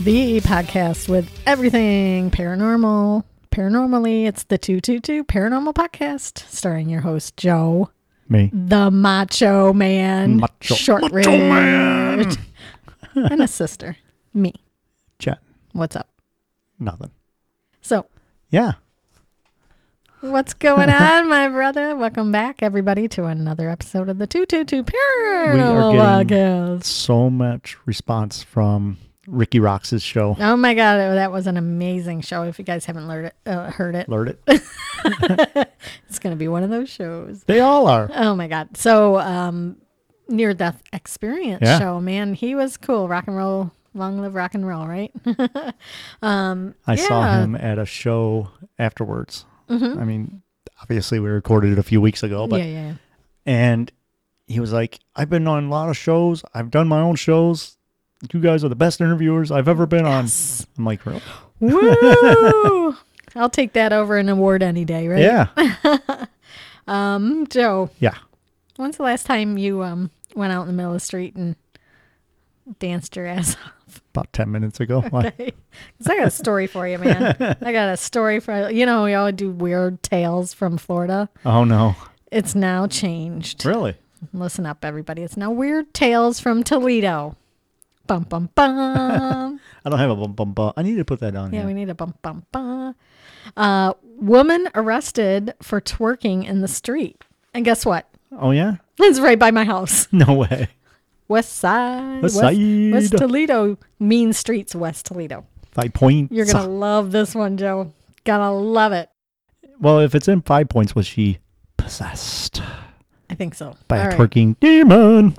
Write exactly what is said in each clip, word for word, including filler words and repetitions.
the podcast with everything paranormal. Paranormally, it's the two two two Paranormal Podcast, starring your host, Joe. Me. The Macho Man. Macho, Short macho Ridge. Man. And a sister, me. Jet. What's up? Nothing. So, Yeah. what's going on, my brother? Welcome back, everybody, to another episode of the two two two Paranormal We are getting Podcast. so much response from Ricky Rox's show. Oh my God, that was an amazing show. If you guys haven't learned it, uh, heard it, Learn it. it's going to be one of those shows. They all are. Oh my God. So, um, Near Death Experience Yeah. show, man, he was cool. Rock and roll, long live rock and roll, right? um, I yeah. saw him at a show afterwards. Mhm. I mean, obviously we recorded it a few weeks ago, but yeah, yeah, yeah. and he was like, I've been on a lot of shows. I've done my own shows. You guys are the best interviewers I've ever been Yes. on. I'm like, really? Woo! I'll take that over an award any day, right? Yeah. Um, Joe, Yeah. when's the last time you um went out in the middle of the street and danced your ass off? About ten minutes ago. Why? Because I got a story for you, man. I got a story for you. Know, we all do weird tales from Florida. Oh, no. It's now changed. Really? Listen up, everybody. It's now Weird Tales from Toledo. Bum, bum, bum. I don't have a bum bum bum. I need to put that on Yeah, here. we need a bum, bum, bum. Uh, woman arrested for twerking in the street. And guess what? Oh, yeah? It's right by my house. No way. West Side. West Side. West Toledo. Mean Streets, West Toledo. Five points. You're going to love this one, Joe. Gonna love it. Well, if it's in five points, was she possessed I think so. by All a right. twerking demon?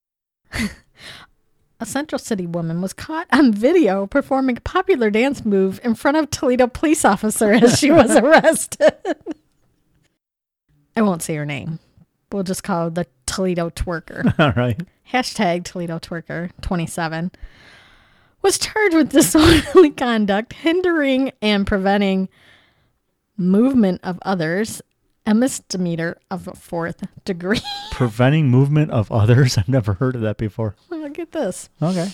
A Central City woman was caught on video performing a popular dance move in front of Toledo police officer as she was arrested. I won't say her name. We'll just call her the Toledo twerker. All right. Hashtag Toledo twerker twenty-seven was charged with disorderly conduct, hindering and preventing movement of others, a misdemeanor of a fourth degree. Preventing movement of others? I've never heard of that before. Well, get this. Okay.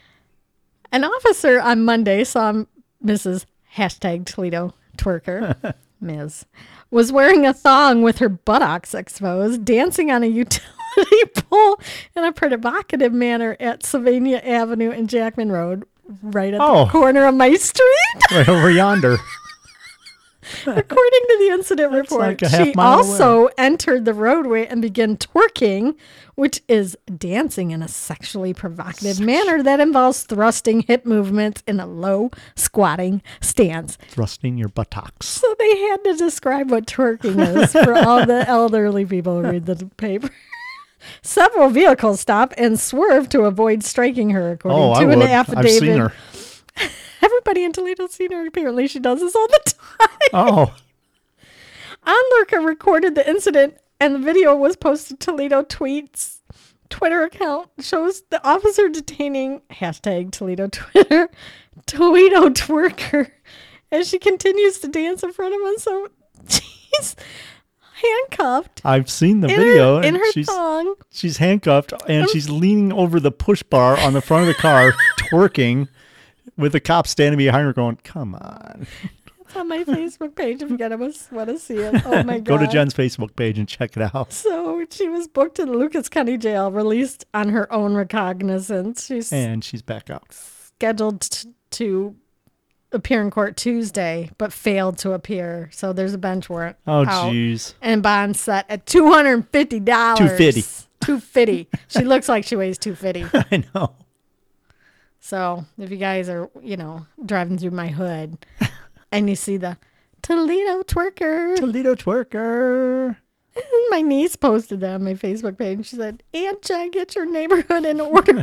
An officer on Monday saw Missus Hashtag Toledo twerker, Miz, was wearing a thong with her buttocks exposed, dancing on a utility pole in a provocative manner at Sylvania Avenue and Jackman Road, right at Oh. the corner of my street. Right over yonder. According to the incident That's report, like a half she mile also entered the roadway and began twerking, which is dancing in a sexually provocative manner that involves thrusting hip movements in a low squatting stance. Thrusting your buttocks. So they had to describe what twerking is for all the elderly people who read the paper. Several vehicles stopped and swerved to avoid striking her, according Oh, to I an would. affidavit. I've seen her. Everybody in Toledo's seen her. Apparently, she does this all the time. Oh. Onlooker recorded the incident, and the video was posted to Toledo Tweets Twitter account. Shows the officer detaining hashtag Toledo Twitter Toledo twerker as she continues to dance in front of him. So she's handcuffed I've seen the in video. her, in and her she's, thong. she's handcuffed and she's leaning over the push bar on the front of the car, twerking, with the cop standing behind her going, come on. It's on my Facebook page if you guys want to see it. Oh my God. Go to Jen's Facebook page and check it out. So she was booked in Lucas County Jail, released on her own recognizance. She's And she's back out. scheduled t- to appear in court Tuesday, but failed to appear. So there's a bench warrant. Oh, out, jeez. and bond set at two hundred fifty dollars. two fifty. two fifty. She looks like she weighs two fifty. I know. So if you guys are, you know, driving through my hood and you see the Toledo twerker, Toledo twerker. my niece posted that on my Facebook page. She said, Aunt Jen, get your neighborhood in order.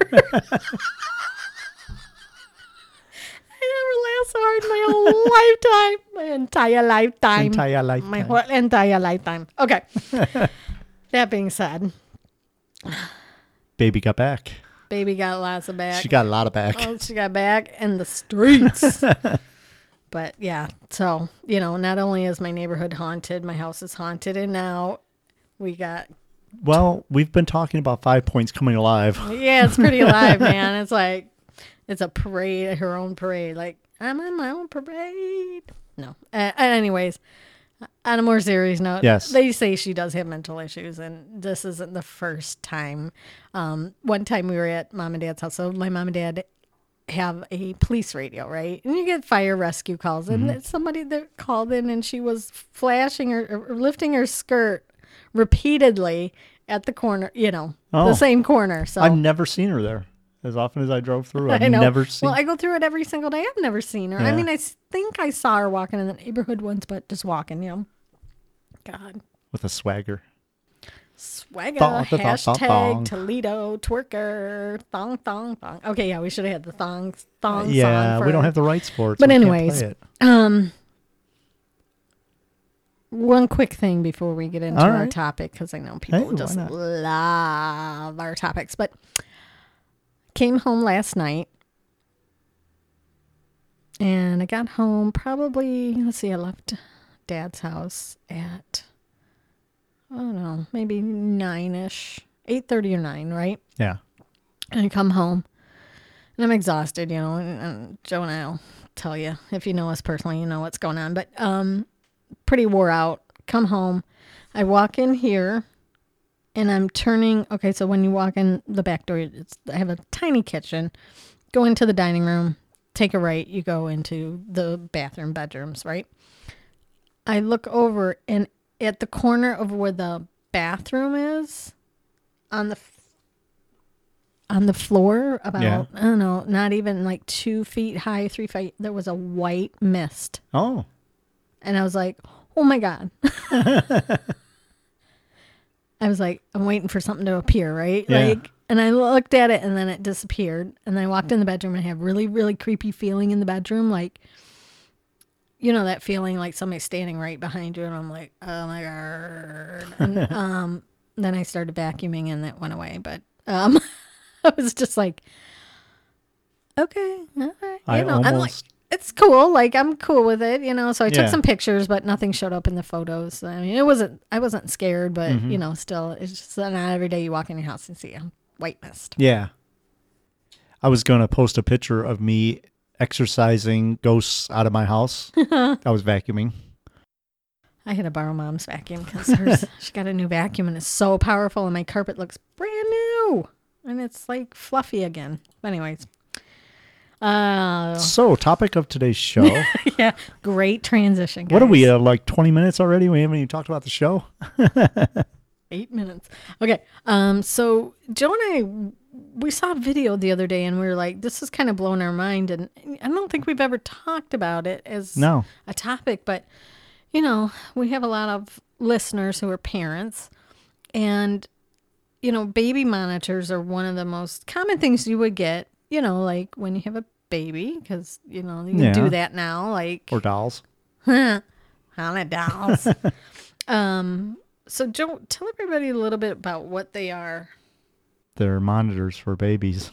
I never laughed so hard in my whole lifetime. My entire lifetime. Entire lifetime. My whole entire lifetime. Okay. That being said, Baby got back. baby got lots of back. She got a lot of back. Oh, she got back in the streets. But yeah, so, you know, not only is my neighborhood haunted, my house is haunted, and now we got, Well, we've been talking about Five Points coming alive. yeah, it's pretty alive, man. It's like, It's a parade, her own parade. Like, I'm on my own parade. No. Uh, anyways, on a more serious note, Yes. they say she does have mental issues, and this isn't the first time. Um, one time we were at mom and dad's house, so my mom and dad have a police radio, right? And you get fire rescue calls, and Mm-hmm. somebody that called in, and she was flashing her, or lifting her skirt repeatedly at the corner, you know, Oh. the same corner. So I've never seen her there. As often as I drove through, I've I know. never seen. Well, I go through it every single day. I've never seen her. I Yeah. mean, I s- think I saw her walking in the neighborhood once, but just walking, you know. God. with a swagger. Swagger, Thong, thong, thong, hashtag thong. Toledo twerker, thong, thong, thong. Okay, yeah, we should have had the thong, thong Yeah, song. we for- don't have the rights for it. But so we can't anyways, play it. Um, one quick thing before we get into All our right. topic, because I know people Hey, why just not? love our topics. But came home last night, and I got home probably. Let's see, I left Dad's house at I don't know, maybe nine ish, eight thirty or nine, right? Yeah. And I come home, and I'm exhausted, you know. And, and Joe and I'll tell you, if you know us personally, you know what's going on. But um, pretty wore out. Come home, I walk in here, and I'm turning. Okay, so when you walk in the back door, it's I have a tiny kitchen. Go into the dining room, take a right. You go into the bathroom, bedrooms, right? I look over, and at the corner of where the bathroom is, on the on the floor, about Yeah. I don't know, not even like two feet high, three feet, there was a white mist, Oh. and I was like, "Oh my god!" I was like, "I'm waiting for something to appear, right?" Yeah. Like, and I looked at it, and then it disappeared. And then I walked in the bedroom, and I had really, really creepy feeling in the bedroom, like, you know, that feeling like somebody's standing right behind you, and I'm like, "Oh my god!" And um, then I started vacuuming, and it went away. But um, I was just like, "Okay, all right." I You know, I'm like, almost. it's cool. Like, I'm cool with it, you know. So I took Yeah. some pictures, but nothing showed up in the photos. I mean, it wasn't. I wasn't scared, but Mm-hmm. you know, still, it's just not every day you walk in your house and see a white mist. Yeah. I was going to post a picture of me exercising ghosts out of my house. I was vacuuming. I had to borrow Mom's vacuum because hers she got a new vacuum and it's so powerful, and my carpet looks brand new, and it's like fluffy again. But anyways, uh, So, topic of today's show. yeah, great transition. Guys. What are we, uh, like twenty minutes already? We haven't even talked about the show? Eight minutes. Okay. Um. So Joe and I, we saw a video the other day, and we were like, "This is kind of blowing our mind." And I don't think we've ever talked about it as No. a topic, but you know, we have a lot of listeners who are parents, and you know, baby monitors are one of the most common things you would get. You know, like when you have a baby, because you know you can Yeah. do that now, like Or dolls. Haunted dolls. um. So, Joe, tell everybody a little bit about what they are. They're monitors for babies.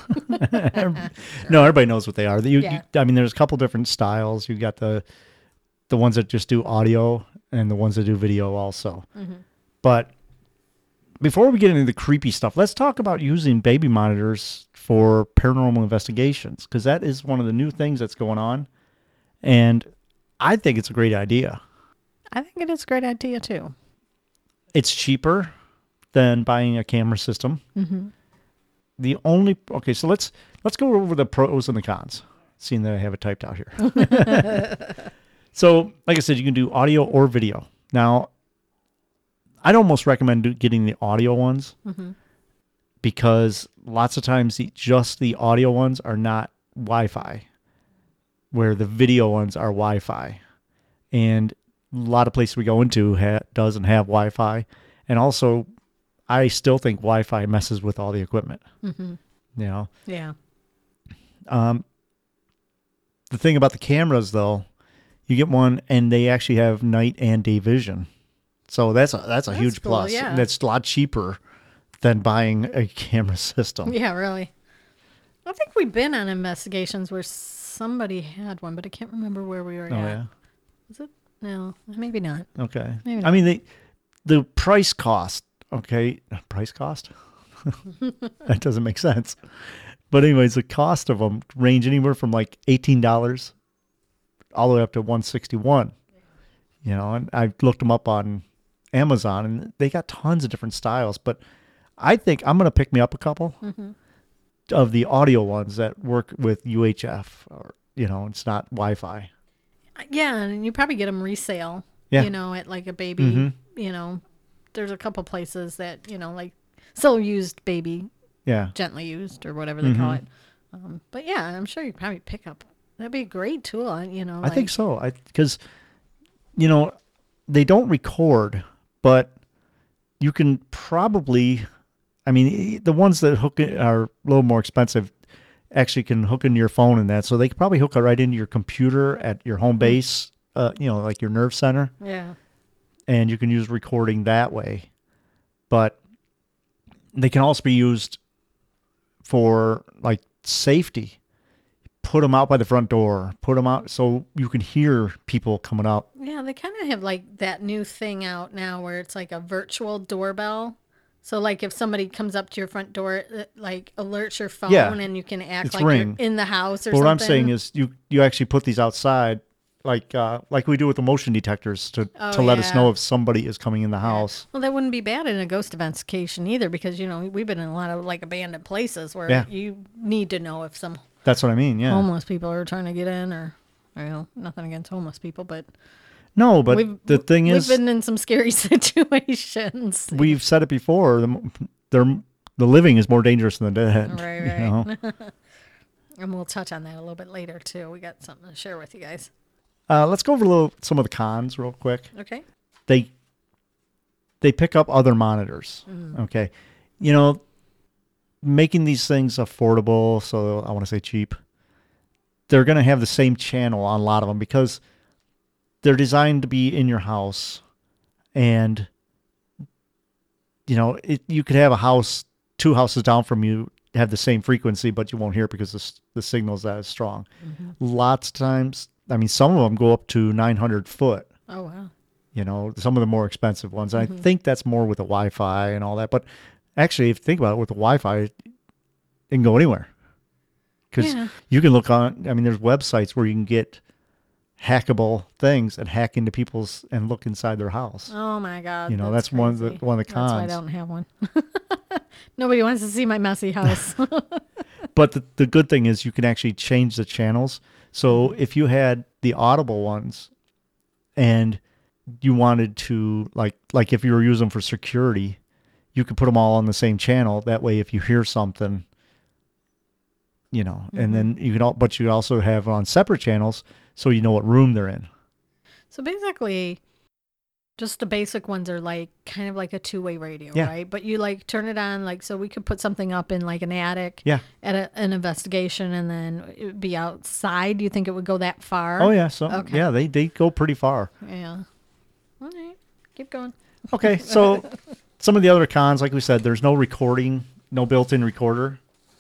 No, everybody knows what they are. You, Yeah. you, I mean, there's a couple different styles. You got the the ones that just do audio and the ones that do video also. Mm-hmm. But before we get into the creepy stuff, let's talk about using baby monitors for paranormal investigations, because that is one of the new things that's going on. And I think it's a great idea. I think it is a great idea, too. It's cheaper than buying a camera system. Mm-hmm. The only okay, so let's let's go over the pros and the cons. Seeing that I have it typed out here. So, like I said, you can do audio or video. Now, I'd almost recommend do- getting the audio ones Mm-hmm. because lots of times the, just the audio ones are not Wi-Fi, where the video ones are Wi-Fi, and a lot of places we go into ha- doesn't have Wi-Fi, and also I still think Wi-Fi messes with all the equipment. Mm-hmm. You know, Yeah. um, the thing about the cameras though, you get one and they actually have night and day vision, so that's a that's a That's huge cool, plus. yeah. And that's a lot cheaper than buying a camera system. Yeah, really. I think we've been on investigations where somebody had one, but I can't remember where we were Oh at. yeah. Was it? No, maybe not. Okay. Maybe I not. mean, the the price cost. Okay, price cost. That doesn't make sense. But anyways, the cost of them range anywhere from like eighteen dollars all the way up to one sixty-one. You know, and I looked them up on Amazon, and they got tons of different styles. But I think I'm going to pick me up a couple Mm-hmm. of the audio ones that work with U H F, or you know, it's not Wi-Fi. Yeah, and you probably get them resale. Yeah. You know, at like a baby. Mhm. You know, there's a couple places that you know, like still used baby, Yeah. gently used or whatever they call Mhm. it. Um, but yeah, I'm sure you probably pick up. That'd be a great tool. You know, I think like- so. I because you know they don't record, but you can probably. I mean, the ones that hook it are a little more expensive. Actually, can hook into your phone and that, so they can probably hook it right into your computer at your home base. Uh, you know, like your nerve center, Yeah. and you can use recording that way. But they can also be used for like safety. Put them out by the front door. Put them out so you can hear people coming up. Yeah, they kind of have like that new thing out now where it's like a virtual doorbell. So like if somebody comes up to your front door, it like alerts your phone Yeah, and you can act it's like Ring. you're in the house or But what something. I'm saying is, you you actually put these outside, like uh, like we do with the motion detectors, to Oh, to let us yeah. know if somebody is coming in the house. Well, that wouldn't be bad in a ghost investigation either because, you know, we've been in a lot of like abandoned places where Yeah. you need to know if some That's what I mean. Yeah. homeless people are trying to get in or, you know, nothing against homeless people, but No, but we've, the thing we've is, been in some scary situations. we've said it before. The they're, the living is more dangerous than the dead. Right, you right. know? And we'll touch on that a little bit later too. We got something to share with you guys. Uh, let's go over a little some of the cons real quick. Okay. They they pick up other monitors. Okay, you know, making these things affordable. So I want to say cheap. They're going to have the same channel on a lot of them because they're designed to be in your house, and you know, it, you could have a house two houses down from you have the same frequency, but you won't hear it because the, s- the signal's that is strong. Lots of times, I mean, some of them go up to nine hundred foot. Oh, wow. You know, some of the more expensive ones. And I think that's more with the Wi-Fi and all that. But actually, if you think about it, with the Wi-Fi, it can go anywhere. Because Yeah. you can look on, I mean, there's websites where you can get hackable things and hack into people's and look inside their house. Oh my God. You know, that's one of the- crazy. one of the That's why I cons. don't have one. Nobody wants to see my messy house. But the, the good thing is you can actually change the channels. So if you had the audible ones and you wanted to, like, like if you were using them for security, you could put them all on the same channel. That way, if you hear something, you know, and then you can all, but you also have on separate channels so you know what room they're in. So basically, just the basic ones are like kind of like a two-way radio, Yeah. right? But you like turn it on, like so we could put something up in like an attic Yeah. at a, an investigation, and then it would be outside. Do you think it would go that far? Oh yeah. So Okay. yeah, they, they go pretty far. Yeah. All right, keep going. Okay. So some of the other cons, like we said, there's no recording, no built-in recorder.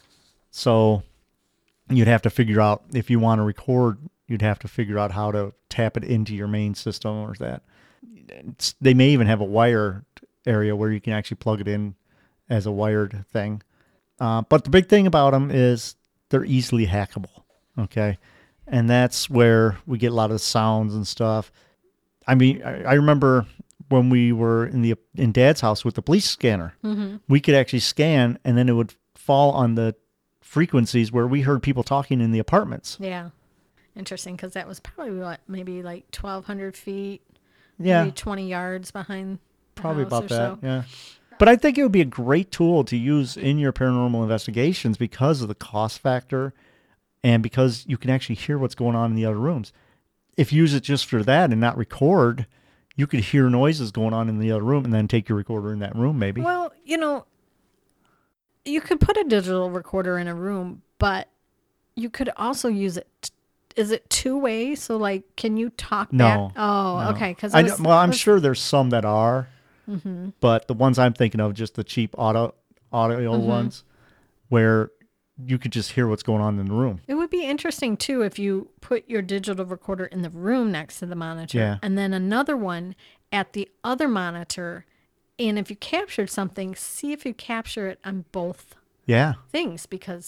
So you'd have to figure out if you want to record, you'd have to figure out how to tap it into your main system or that. It's, they may even have a wired area where you can actually plug it in as a wired thing. Uh, but the big thing about them is they're easily hackable. Okay. And that's where we get a lot of sounds and stuff. I mean, I, I remember when we were in the in Dad's house with the police scanner, Mm-hmm. we could actually scan and then it would fall on the frequencies where we heard people talking in the apartments. Yeah. Interesting, because that was probably what, maybe like twelve hundred feet, Yeah, maybe twenty yards behind. the probably house about or that. so. Yeah. But I think it would be a great tool to use in your paranormal investigations because of the cost factor and because you can actually hear what's going on in the other rooms. If you use it just for that and not record, you could hear noises going on in the other room and then take your recorder in that room maybe. Well, you know, you could put a digital recorder in a room, but you could also use it. t- Is it two way? So, like, can you talk No, back? Oh, no. okay. Because I know, well, I'm sure there's some that are, but the ones I'm thinking of, just the cheap auto audio Mm-hmm. ones, where you could just hear what's going on in the room. it would be interesting too if you put your digital recorder in the room next to the monitor, Yeah. and then another one at the other monitor. And if you captured something, see if you capture it on both Yeah, things, because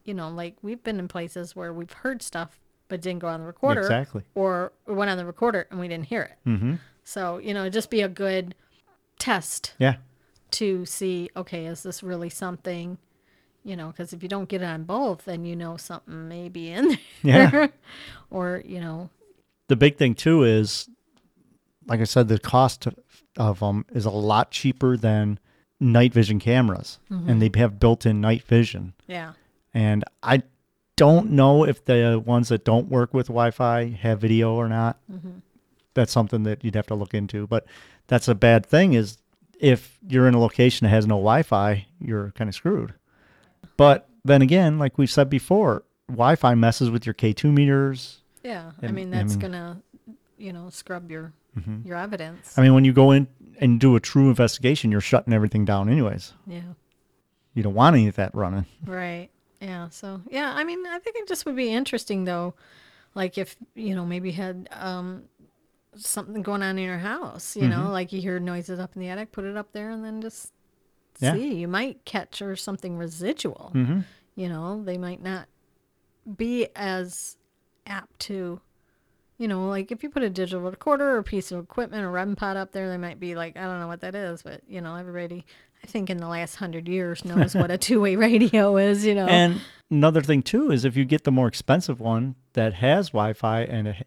you know, like we've been in places where we've heard stuff but didn't go on the recorder. Exactly. Or it went on the recorder and we didn't hear it. Mm-hmm. So, you know, just be a good test Yeah. to see, okay, is this really something, you know, because if you don't get it on both, then you know something may be in there. Yeah. Or, you know. The big thing too is, like I said, the cost of them is a lot cheaper than night vision cameras. Mm-hmm. And they have built-in night vision. Yeah. And I don't know if the ones that don't work with Wi-Fi have video or not. Mm-hmm. That's something that you'd have to look into. But that's a bad thing is if you're in a location that has no Wi-Fi, you're kind of screwed. But then again, like we said before, Wi-Fi messes with your K two meters. Yeah. I And- mean, I that's mean- going to, you know, scrub your Mhm. your evidence. I mean, when you go in and do a true investigation, you're shutting everything down anyways. Yeah. You don't want any of that running. Right. Yeah. So, yeah, I mean, I think it just would be interesting, though. Like if, you know, maybe had um, something going on in your house, you know, Mhm. like you hear noises up in the attic, put it up there and then just Yeah. see. You might catch or something residual. Mm-hmm. You know, they might not be as apt to, you know, like if you put a digital recorder or a piece of equipment or REM pod up there, they might be like, I don't know what that is, but, you know, everybody, I think in the last hundred years knows what a two-way radio is, you know. And another thing too is if you get the more expensive one that has Wi-Fi and it,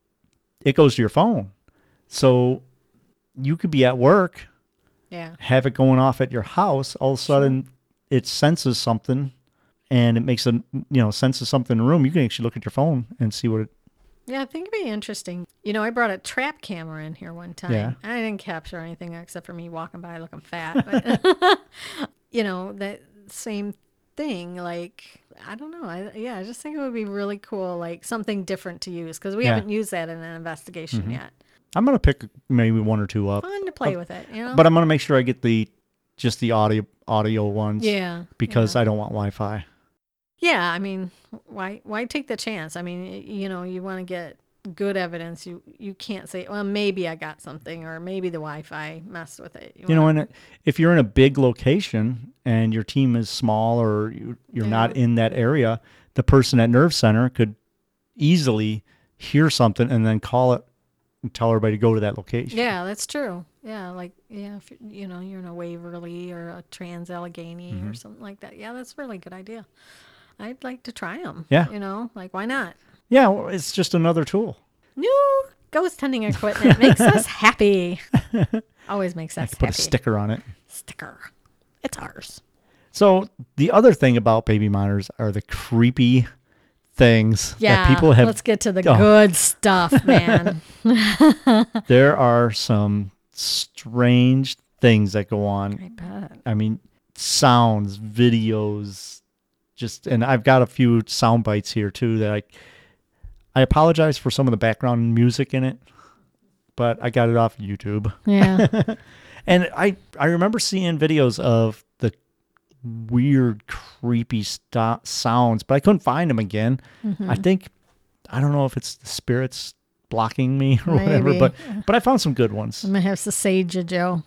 it goes to your phone, so you could be at work, Yeah. have it going off at your house. All of a sudden, it senses something, and it makes a you know senses something in the room. You can actually look at your phone and see what it. Yeah, I think it'd be interesting. You know, I brought a trap camera in here one time. Yeah. I didn't capture anything except for me walking by looking fat. But, you know, that same thing. Like, I don't know. I, yeah, I just think it would be really cool, like something different to use because we Yeah. haven't used that in an investigation Mhm. yet. I'm gonna pick maybe one or two up, Fun to play Uh, with it, you know? but I'm gonna make sure I get the just the audio audio ones. yeah. Because yeah. I don't want Wi-Fi. Yeah, I mean, why why take the chance? I mean, y- you know, you want to get good evidence. You you can't say, well, maybe I got something, or maybe the Wi-Fi messed with it. You know, wanna- and if you're in a big location and your team is small or you, you're not Yeah. in that area, the person at Nerve Center could easily hear something and then call it and tell everybody to go to that location. Yeah, that's true. Yeah, like yeah, if you you know you're in a Waverly or a Trans Allegheny Mm-hmm. or something like that. Yeah, that's a really good idea. I'd like to try them. Yeah. You know, like why not? Yeah, well, it's just another tool. New ghost hunting equipment makes us happy. Always makes I us could put happy. a sticker on it. Sticker. It's ours. So the other thing about baby monitors are the creepy things Yeah. that people have. Let's get to the Oh. good stuff, man. There are some strange things that go on. I bet. I mean, sounds, videos, just, and I've got a few sound bites here too that I, I apologize for some of the background music in it, but I got it off YouTube. Yeah. And I, I remember seeing videos of the weird, creepy sto- sounds, but I couldn't find them again. Mm-hmm. I think, I don't know if it's the spirits blocking me or whatever, Maybe. but, but I found some good ones. I'm gonna have to sage you, Joe.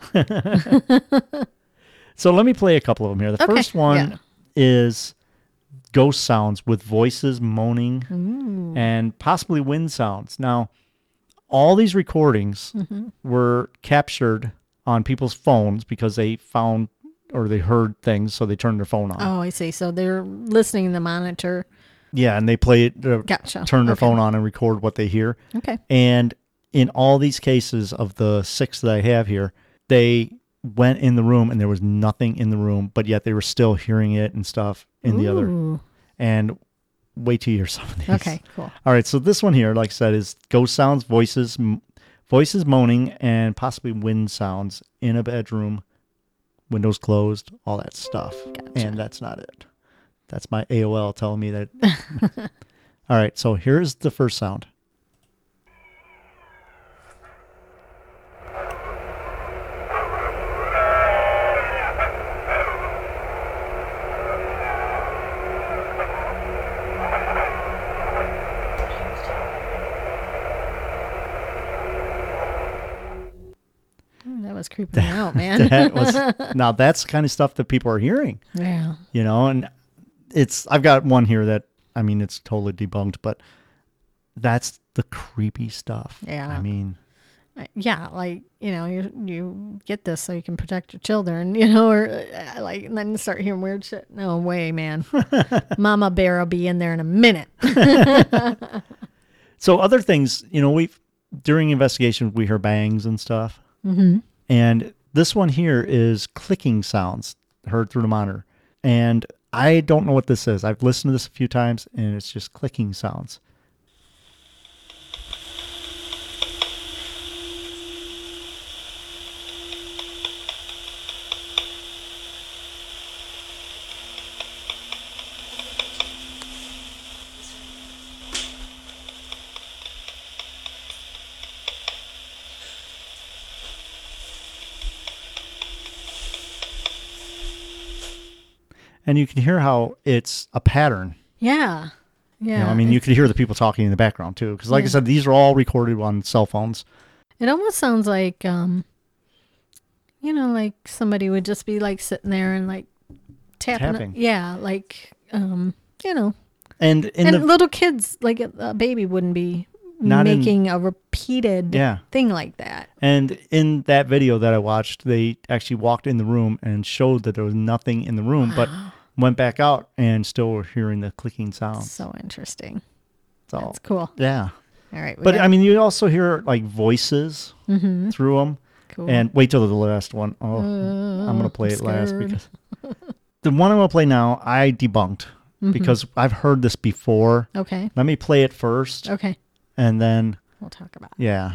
So let me play a couple of them here. The Okay, first one yeah. is ghost sounds with voices moaning Ooh. and possibly wind sounds. Now, all these recordings Mm-hmm. were captured on people's phones because they found or they heard things, so they turned their phone on. Oh, I see. So they're listening to the monitor. Yeah, and they play it, uh, Gotcha. turn their Okay. phone on and record what they hear. Okay. And in all these cases of the six that I have here, they went in the room and there was nothing in the room, but yet they were still hearing it and stuff in the other. Ooh. And wait till you hear some of these. Okay, cool. All right, so this one here, like I said, is ghost sounds, voices, m- voices moaning, and possibly wind sounds in a bedroom, windows closed, all that stuff. Gotcha. And that's not it. That's my A O L telling me that. All right, so here's the first sound. Ooh, that was creeping me out, man. That was now that's the kind of stuff that people are hearing, Yeah. you know, and it's I've got one here that I mean it's totally debunked, but that's the creepy stuff. Yeah. I mean, yeah, like, you know, you you get this so you can protect your children, you know, or uh, like, and then start hearing weird shit. No way, man. Mama Bear will be in there in a minute. So other things, you know, we've during investigations we hear bangs and stuff, Mm-hmm. and this one here is clicking sounds heard through the monitor, and I don't know what this is. I've listened to this a few times, and it's just clicking sounds. And you can hear how it's a pattern. Yeah. Yeah. You know, I mean, you could hear the people talking in the background too, because like Yeah. I said, these are all recorded on cell phones. It almost sounds like, um, you know, like somebody would just be like sitting there and like tapping. Tapping. Yeah. Like, um, you know, And in and the little kids, like a, a baby wouldn't be Not in- making a repeated yeah, thing like that. and in that video that I watched, they actually walked in the room and showed that there was nothing in the room, but went back out and still were hearing the clicking sounds. So interesting. So That's cool. yeah, All right. we but got- I mean, you also hear like voices Mhm. through them. Cool. And wait till the last one. Oh, Uh, I'm gonna play I'm it last scared. because the one I'm gonna play now I debunked Mm-hmm. because I've heard this before. Okay. Let me play it first, Okay. and then We'll talk about it. yeah.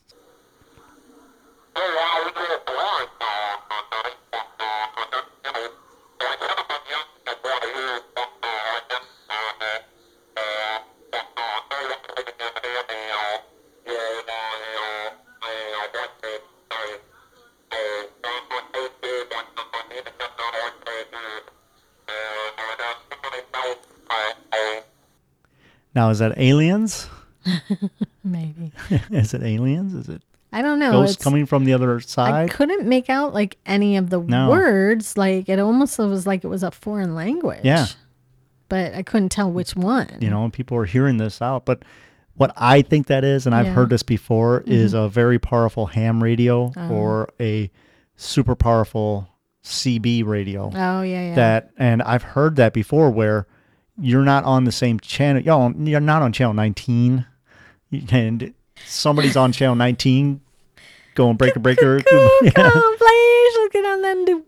Now is that aliens? Maybe. Is it aliens? Is it I don't know. ghosts It's, coming from the other I side? couldn't make out like any of the No. words. Like it almost was like it was a foreign language. Yeah. But I couldn't tell which one. You know, and people are hearing this out. But what I think that is, and I've Yeah. Mm-hmm. heard this before, is a very powerful ham radio Oh. or a super powerful C B radio. Oh yeah, yeah. That, and I've heard that before, where you're not on the same channel. Yo, you're not on channel nineteen, and somebody's on channel nineteen going breaker breaker. Cool, Yeah. come, please look at on them Duke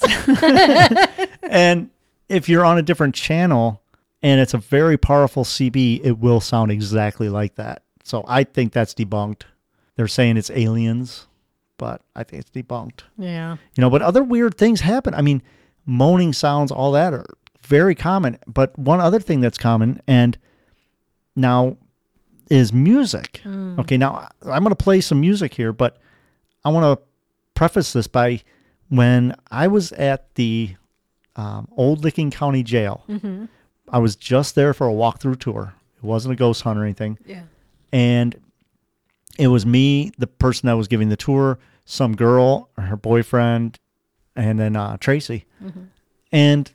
boys. And if you're on a different channel and it's a very powerful C B, it will sound exactly like that. So I think that's debunked. They're saying it's aliens, but I think it's debunked. Yeah. You know, but other weird things happen. I mean, moaning sounds, all that are very common. But one other thing that's common, and now is music. Okay, now I'm going to play some music here, but I want to preface this by when I was at the um, Old Licking County Jail, Mm-hmm. I was just there for a walkthrough tour. It wasn't a ghost hunt or anything. Yeah. And it was me, the person that was giving the tour, some girl, or her boyfriend, and then uh, Tracy. Mm-hmm. And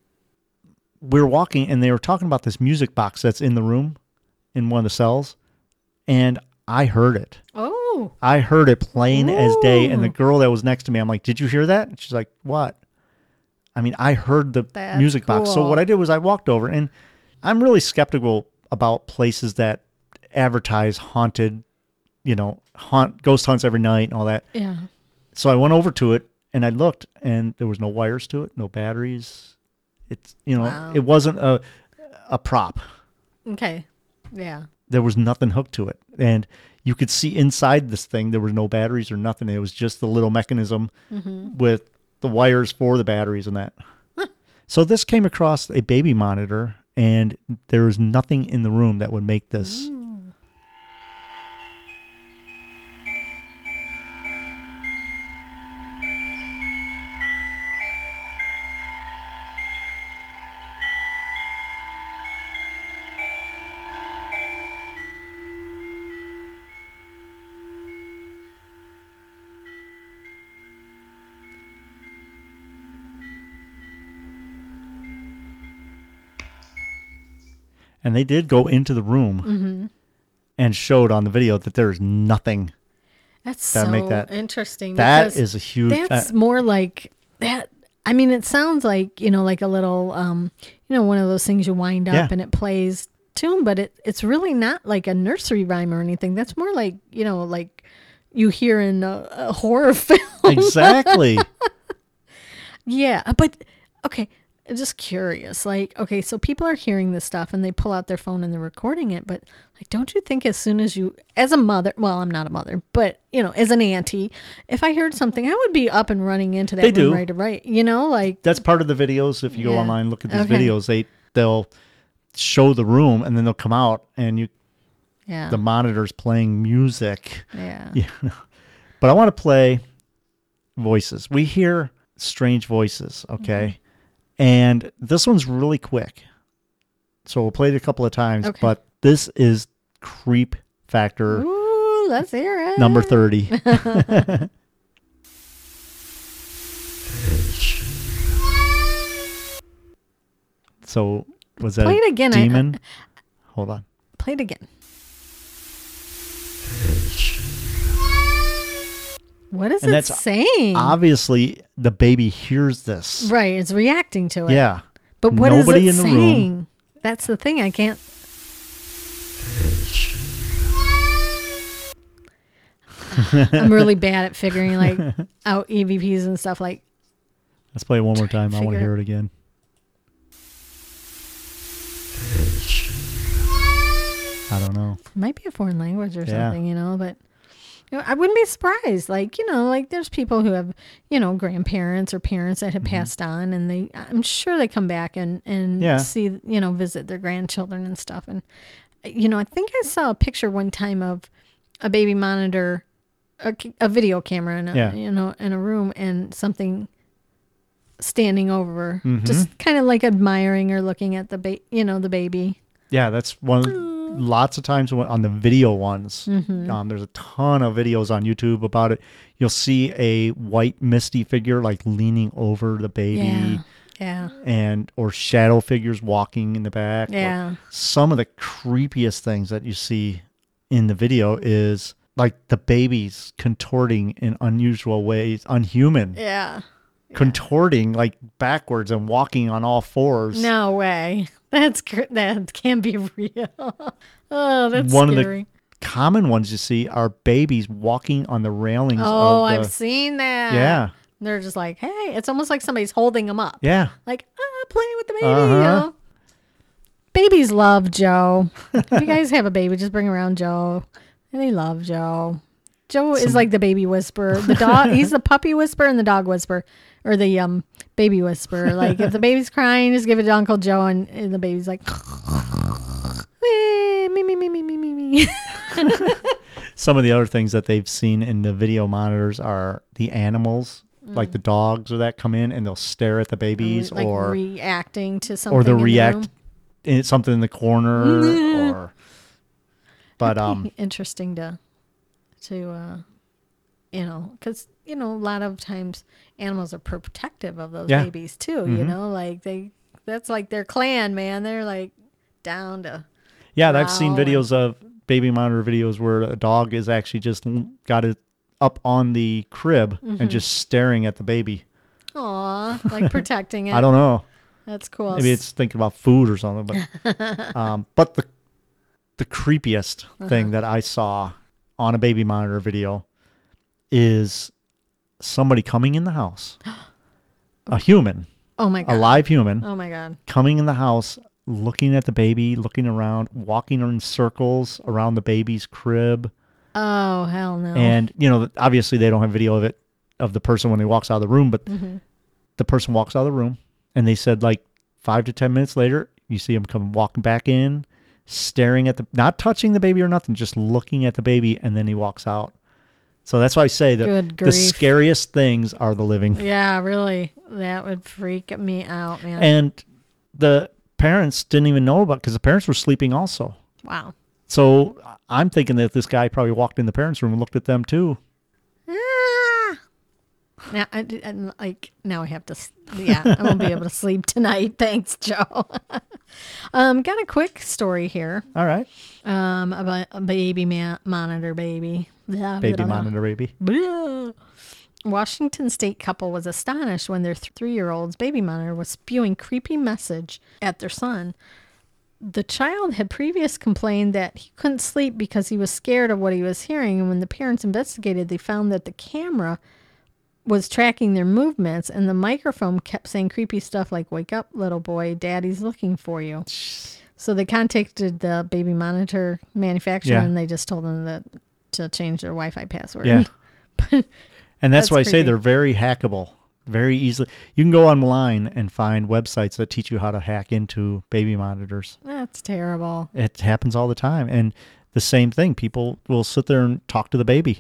we were walking, and they were talking about this music box that's in the room, in one of the cells. And I heard it. Oh. I heard it plain as day. And the Ooh. girl that was next to me, I'm like, did you hear that? And she's like, what? I mean, I heard the That's music box. So cool. what I did was I walked over, and I'm really skeptical about places that advertise haunted, you know, haunt ghost hunts every night and all that. Yeah. So I went over to it and I looked, and there was no wires to it, no batteries. It's, you know, Wow. it wasn't a a prop. Okay. Yeah. There was nothing hooked to it. And you could see inside this thing, there was no batteries or nothing. It was just the little mechanism Mm-hmm. with the wires for the batteries and that. So this came across a baby monitor, and there was nothing in the room that would make this. And they did go into the room Mm-hmm. and showed on the video that there's nothing. That's That so make that- interesting. That because is a huge... That's uh, more like that. I mean, it sounds like, you know, like a little, um, you know, one of those things you wind up Yeah. and it plays tune, but it, it's really not like a nursery rhyme or anything. That's more like, you know, like you hear in a, a horror film. exactly. Yeah. But, okay. Just curious. Like, okay, so people are hearing this stuff and they pull out their phone and they're recording it. But, like, don't you think as soon as you, as a mother, well, I'm not a mother, but, you know, as an auntie, if I heard something, I would be up and running into that They room do. right away. You know, like, That's part of the videos. If you go Yeah. online, look at these Okay. videos, they, they'll show the room and then they'll come out and you yeah. the monitor's playing music. yeah. Yeah. But I want to play voices. We hear strange voices, okay? And this one's really quick. So we'll play it a couple of times, Okay. but this is creep factor Ooh, let's hear it. number thirty. So was that Play a it again. I- demon? Hold on. Play it again. What is And it that's saying? Obviously, the baby hears this. Right, it's reacting to it. Yeah. But what is Nobody it in the room. saying? That's the thing. I can't. I'm really bad at figuring like out E V Ps and stuff. Like, Let's play it one more time. I want to Figure- hear it again. I don't know. it might be a foreign language or Yeah. something, you know. But you know, I wouldn't be surprised. Like, you know, like there's people who have, you know, grandparents or parents that have Mm-hmm. passed on, and they, I'm sure they come back and and Yeah. see, you know, visit their grandchildren and stuff. And you know, I think I saw a picture one time of a baby monitor, a, c- a video camera in a, Yeah. you know, in a room, and something standing over, Mhm. just kind of like admiring or looking at the ba- you know, the baby. Yeah, that's one. Of, lots of times when- on the video ones, Mm-hmm. um, there's a ton of videos on YouTube about it. You'll see a white misty figure like leaning over the baby, Yeah. Yeah. and or shadow figures walking in the back. or- Yeah. Some of the creepiest things that you see in the video is like the babies contorting in unusual ways, unhuman, Yeah. contorting like backwards and walking on all fours. No way. That's cr- that can't be real. Oh, that's One of scary. the common ones you see are babies walking on the railings Oh, of the, I've seen that. yeah, They're just like, hey, it's almost like somebody's holding them up. yeah. Like, ah, playing with the baby. Uh-huh. You know? Babies love Joe. If you guys have a baby, just bring around Joe. And they love Joe. Joe is like the baby whisperer. The dog, he's the puppy whisperer and the dog whisperer, or the um baby whisperer. Like if the baby's crying, just give it to Uncle Joe, and, and the baby's like, me me me me me me me. Some of the other things that they've seen in the video monitors are the animals, like the dogs or that come in and they'll stare at the babies, like or reacting to something. or they'll in the react room. in something in the corner, or but um Interesting to to uh you know, because you know a lot of times animals are protective of those Yeah. babies too, you Mhm. know, like they that's like their clan, man. They're like down to yeah, I've seen Wow, and- videos of baby monitor videos where a dog is actually just got it up on the crib Mm-hmm. and just staring at the baby. aw, like protecting it. I don't know. That's cool. Maybe it's thinking about food or something, but um, but the the creepiest Uh-huh. thing that I saw on a baby monitor video is somebody coming in the house, a human, oh my god. a live human, Oh my god. coming in the house, looking at the baby, looking around, walking in circles around the baby's crib, Oh hell no. and you know, obviously they don't have video of it of the person when he walks out of the room, but Mhm. the person walks out of the room, and they said like five to ten minutes later, you see him come walking back in, staring at the, not touching the baby or nothing, just looking at the baby, and then he walks out. So that's why I say that Good the grief. scariest things are the living. Yeah, really. That would freak me out, man. And the parents didn't even know about, because the parents were sleeping also. wow. So I'm thinking that this guy probably walked in the parents' room and looked at them too. Ah. Now, I, and like now I have to. s- Yeah, I won't be able to sleep tonight. Thanks, Joe. um, got a quick story here. All right. Um, about a baby ma- monitor baby. Blah, Baby blah, blah. monitor baby. Blah. Washington State couple was astonished when their three-year-old's baby monitor was spewing creepy message at their son. The child had previously complained that he couldn't sleep because he was scared of what he was hearing, and when the parents investigated, they found that the camera was tracking their movements, and the microphone kept saying creepy stuff like, "Wake up, little boy, daddy's looking for you." So they contacted the baby monitor manufacturer, Yeah. and they just told them that to change their Wi-Fi password. Yeah. And that's, That's why I say creepy. they're very hackable, very easily. You can go online and find websites that teach you how to hack into baby monitors. That's terrible. It happens all the time. And the same thing, people will sit there and talk to the baby.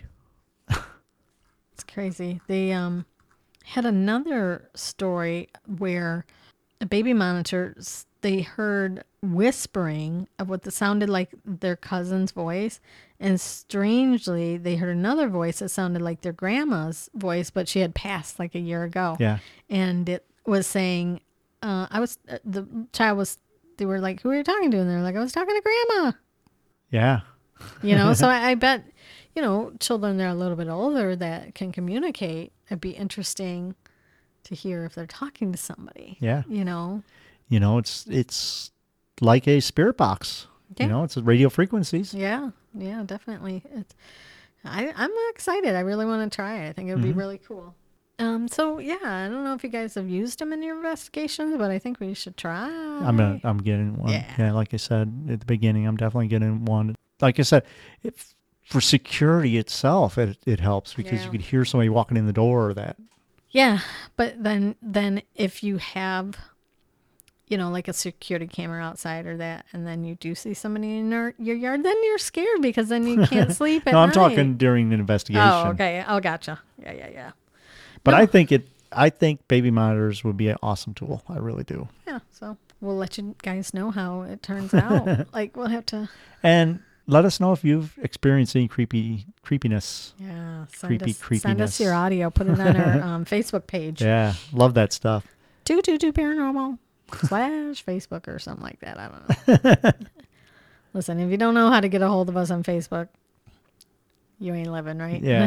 It's crazy. They um had another story where a baby monitors, they heard whispering of what sounded like their cousin's voice, and strangely they heard another voice that sounded like their grandma's voice, but she had passed like a year ago. Yeah. And it was saying, uh, I was uh, the child was. They were like, "Who are you talking to?" And they're like, "I was talking to Grandma." Yeah. You know, so I, I bet, you know, children that are a little bit older that can communicate, it'd be interesting to hear if they're talking to somebody. Yeah. You know? You know, it's it's like a spirit box. Yeah. You know, it's radio frequencies. Yeah. Yeah, definitely. It's, I, I'm excited. I really want to try it. I think it would be really cool. Um. So, yeah, I don't know if you guys have used them in your investigations, but I think we should try. I'm gonna, I'm getting one. Yeah. Yeah. Like I said at the beginning, I'm definitely getting one. Like I said, if, for security itself, it it helps because Yeah. you could hear somebody walking in the door or that. Yeah, but then then if you have, you know, like a security camera outside or that, and then you do see somebody in your, your yard, then you're scared because then you can't sleep at No, I'm night. talking during the investigation. Oh, okay. Oh, gotcha. Yeah, yeah, yeah. But No. I think it. I think baby monitors would be an awesome tool. I really do. Yeah, so we'll let you guys know how it turns out. Like, we'll have to, And let us know if you've experienced any creepy creepiness. yeah, send, Creepy us, send us creepiness. your audio. Put it on our um, Facebook page. Yeah, love that stuff. two two two Paranormal slash Facebook or something like that. I don't know. Listen, if you don't know how to get a hold of us on Facebook, you ain't living, right? Yeah.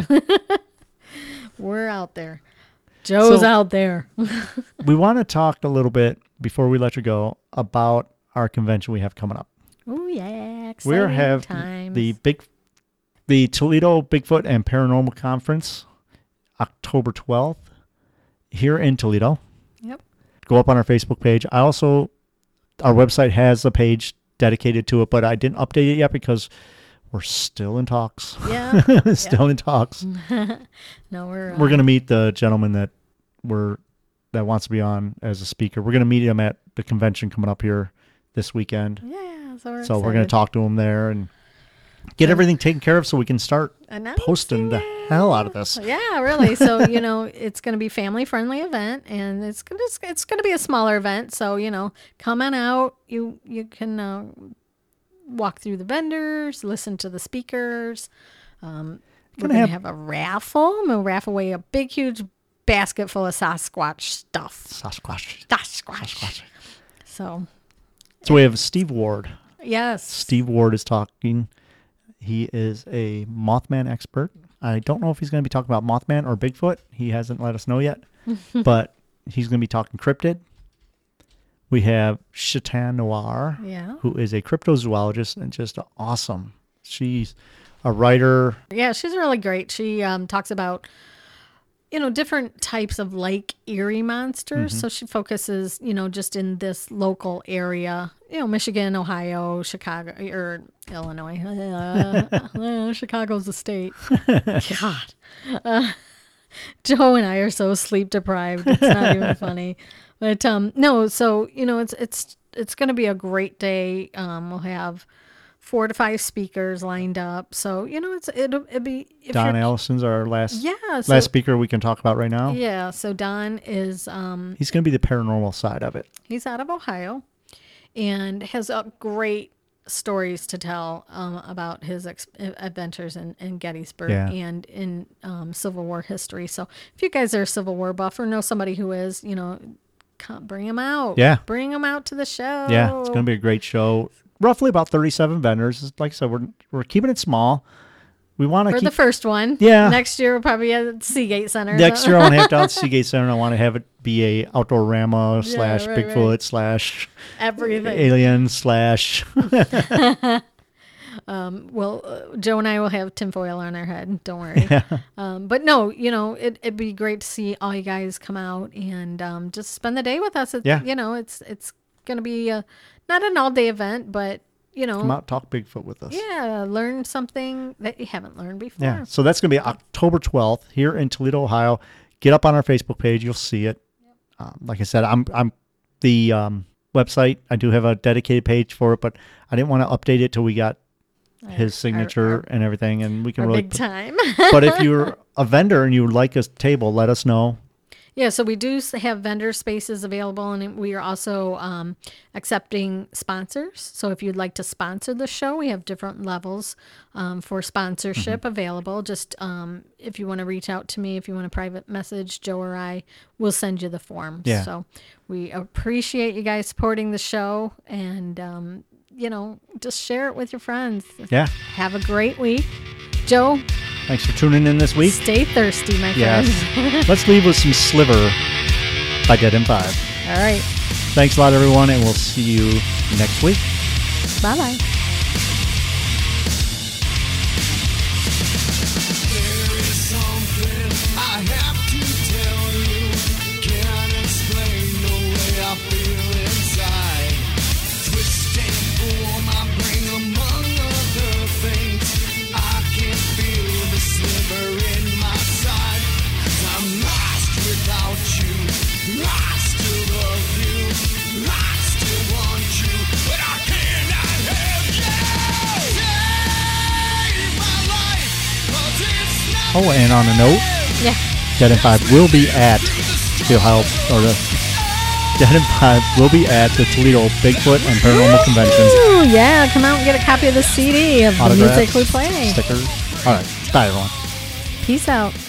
We're out there. Joe's So- out there. We want to talk a little bit before we let you go about our convention we have coming up. Oh yeah, We exciting have times. the big, the Toledo Bigfoot and Paranormal Conference, October twelfth, here in Toledo. Yep. Go up on our Facebook page. I also, our website has a page dedicated to it, but I didn't update it yet because we're still in talks. Yeah. still in talks. No, we're uh, We're gonna meet the gentleman that we're that wants to be on as a speaker. We're gonna meet him at the convention coming up here this weekend. Yeah, so we're So we're gonna excited. talk to him there and get everything taken care of so we can start Announcing posting the it. hell out of this. Yeah, really. So, you know, it's going to be family friendly event, and it's going to it's going to be a smaller event. So, you know, come on out. You you can uh, walk through the vendors, listen to the speakers. Um, we're Gonna going to have- have a raffle. I'm going to raffle away a big, huge basket full of Sasquatch stuff. Sasquatch. Sasquatch. Sasquatch. So, So we have Steve Ward. yes. Steve Ward is talking. He is a Mothman expert. I don't know if he's going to be talking about Mothman or Bigfoot. He hasn't let us know yet. But he's going to be talking cryptid. We have Chatan Noir, Yeah. who is a cryptozoologist and just awesome. She's a writer. Yeah, she's really great. She um, talks about, you know, different types of Lake Erie monsters. Mm-hmm. So she focuses, you know, just in this local area, you know, Michigan, Ohio, Chicago, or Illinois. Uh, uh, Chicago's the state. God. Uh, Joe and I are so sleep deprived. It's not even funny. But um, no, so, you know, it's it's it's going to be a great day. Um, we'll have four to five speakers lined up. So, you know, it's it'll, it'll be if Don you're, Allison's our last yeah, so, last speaker we can talk about right now. yeah. So Don is um, He's going to be the paranormal side of it. he's out of Ohio, and has a great stories to tell um, about his ex- adventures in, in Gettysburg Yeah. and in um, Civil War history. So if you guys are a Civil War buff or know somebody who is, you know, come, bring them out. Yeah. Bring them out to the show. Yeah, it's going to be a great show. Roughly about thirty-seven vendors. Like I said, we're we're keeping it small. We want to For keep the first one. Yeah. Next year, we'll probably at Seagate Center. next year. I want to have it out Seagate Center. And I want to have it be a outdoor rama slash right, Bigfoot right. slash Everything. alien slash. Well, uh, Joe and I will have tinfoil on our head. Don't worry. Um, but no, you know, it, it'd be great to see all you guys come out and um, just spend the day with us. It's, Yeah. You know, it's it's going to be a, not an all day event, but, you know, Come out, talk Bigfoot with us. yeah, learn something that you haven't learned before. Yeah. So that's going to be October twelfth here in Toledo, Ohio. Get up on our Facebook page. You'll see it. Um, like I said, I'm I'm the um, website. I do have a dedicated page for it, but I didn't want to update it till we got his signature our- and everything, and we can Our really. big time. But if you're a vendor and you would like a table, let us know. Yeah, so we do s- have vendor spaces available, and we are also um, accepting sponsors. So if you'd like to sponsor the show, we have different levels um, for sponsorship Mm-hmm. available. Just um, if you want to reach out to me, if you want a private message, Joe or I will send you the forms. Yeah. So we appreciate you guys supporting the show, and um, you know, just share it with your friends. Yeah. Have a great week, Joe. Thanks for tuning in this week. Stay thirsty, my Yes. friends. Let's leave with some Sliver by Dead End Five. All right. Thanks a lot, everyone, and we'll see you next week. Bye bye. There is something I have to tell you. Can't explain the way I feel inside. Twisting for my brain among other things. I can feel the sliver in my side. 'Cause I'm lost without you. Lost to love you. Lost to want you. But I cannot have you. Save my life. 'Cause it's not Oh, and on a note, Yeah. Dead End Five will be at the Ohio, or the Dead End Five will be at the Toledo Bigfoot and Paranormal Convention. Ooh, yeah, come out and get a copy of the C D of the Autographs, music we play. stickers. All right, bye, everyone. Peace out.